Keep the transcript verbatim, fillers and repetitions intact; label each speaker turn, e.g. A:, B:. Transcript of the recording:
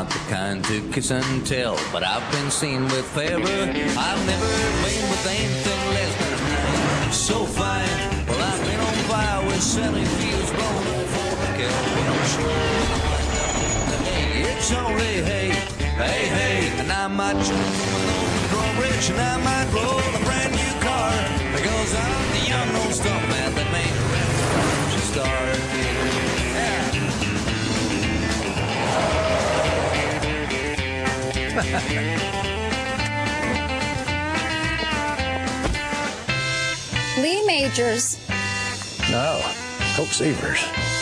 A: not the kind to kiss and tell, but I've been seen with fairer. I've never been with anything less than a nine. So fine, well, I've been on fire with Sally Fields blown on for the kill. Well, sure, hey, it's only hey, hey, hey, and I might jump from an old drawbridge, and I might blow a brand new car, because I'm the unknown stuntman that made a reference to start.
B: Lee Majors.
C: No, Coke Severs.